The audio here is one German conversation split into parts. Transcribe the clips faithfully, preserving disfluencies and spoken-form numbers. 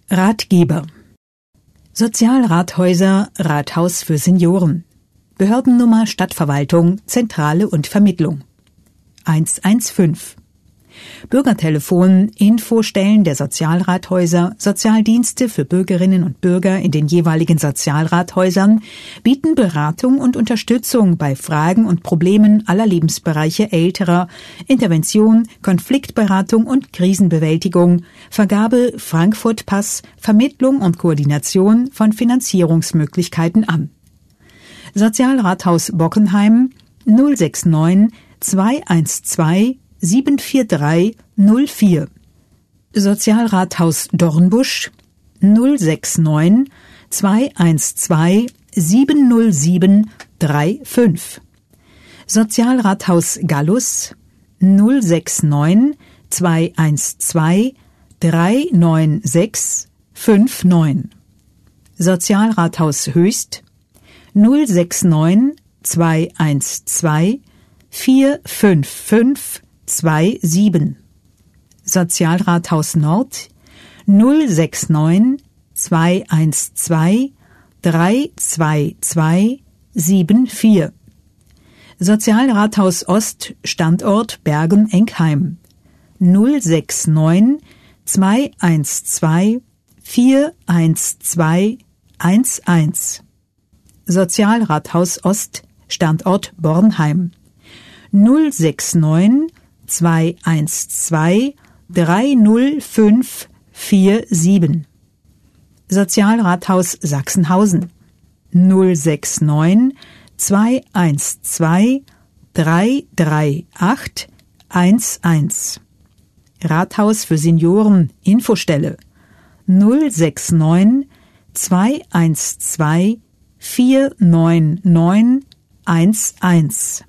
Ratgeber. Sozialrathäuser, Rathaus für Senioren. Behördennummer Stadtverwaltung, Zentrale und Vermittlung. eins eins fünf. Bürgertelefon, Infostellen der Sozialrathäuser, Sozialdienste für Bürgerinnen und Bürger in den jeweiligen Sozialrathäusern bieten Beratung und Unterstützung bei Fragen und Problemen aller Lebensbereiche Älterer, Intervention, Konfliktberatung und Krisenbewältigung, Vergabe Frankfurt-Pass, Vermittlung und Koordination von Finanzierungsmöglichkeiten an. Sozialrathaus Bockenheim null sechs neun zwei eins zwei sieben vier drei null vier. Sozialrathaus Dornbusch null sechs neun zwei eins zwei sieben null sieben drei fünf. Sozialrathaus Gallus null sechs neun zwei eins zwei drei neun sechs fünf neun. Sozialrathaus Höchst null sechs neun zwei eins zwei vier fünf fünf zwei sieben. Sozialrathaus Nord null sechs neun zwei eins zwei drei zwei zwei sieben vier. Sozialrathaus Ost Standort Bergen-Enkheim null sechs neun zwei eins zwei vier eins zwei eins eins. Sozialrathaus Ost Standort Bornheim null sechs neun zwei eins zwei drei null fünf vier sieben. Sozialrathaus Sachsenhausen null sechs neun zwei eins zwei drei drei acht eins eins. Rathaus für Senioren Infostelle null sechs neun zwei eins zwei vier neun neun eins eins.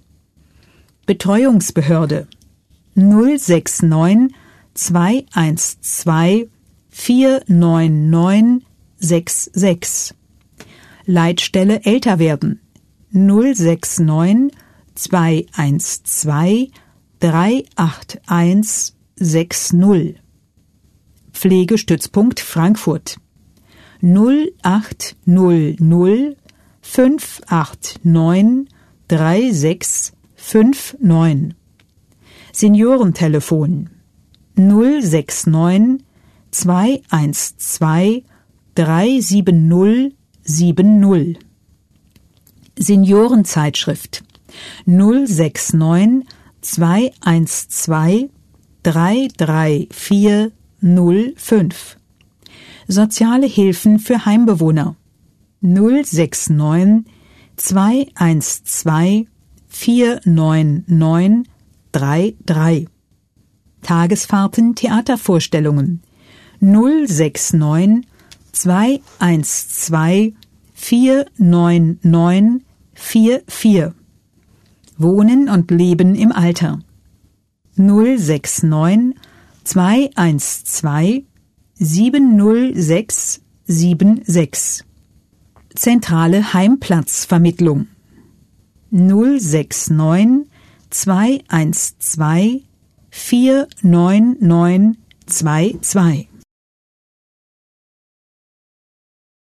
Betreuungsbehörde null sechs neun zwei eins zwei vier neun neun sechs sechs. Leitstelle Älterwerden null sechs neun zwei eins zwei drei acht eins sechs null. Pflegestützpunkt Frankfurt null acht null null fünf acht neun drei sechs fünf neun. Seniorentelefon null sechs neun zwei eins zwei drei sieben null sieben null. Seniorenzeitschrift null sechs neun zwei eins zwei drei drei vier null fünf. Soziale Hilfen für Heimbewohner null sechs neun zwei eins zwei vier neun neun drei drei. Tagesfahrten Theatervorstellungen null sechs neun zwei eins zwei vier neun neun vier vier. Wohnen und Leben im Alter null sechs neun zwei eins zwei sieben null sechs sieben sechs. Zentrale Heimplatzvermittlung null sechs neun zwei eins zwei vier neun neun zwei zwei.